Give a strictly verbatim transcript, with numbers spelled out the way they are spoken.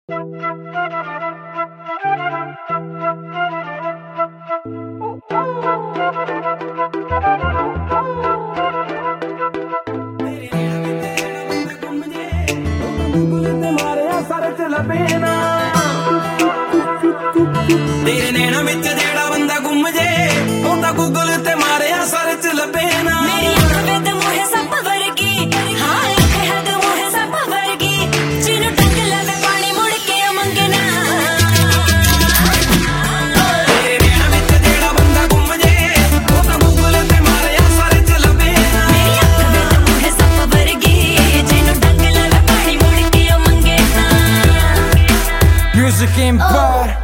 तेरे नैना विच जेड़ा बंदा गुम जे ओ तां गूगल ते मारिया सर्च लभे ना। मेरी अख वेद मोहे सप वर्गी, हां अख है ते मोहे सप वर्गी, जिनु टंग लवे पानी मुड़ के मंगे ना। तेरे नैना विच जेड़ा बंदा गुम जे ओ तां गूगल ते मारिया सर्च लभे ना। मेरी अख वेद मोहे सप वर्गी, जिनु टंग लवे पानी मुड़ के मंगे ना। Music Empire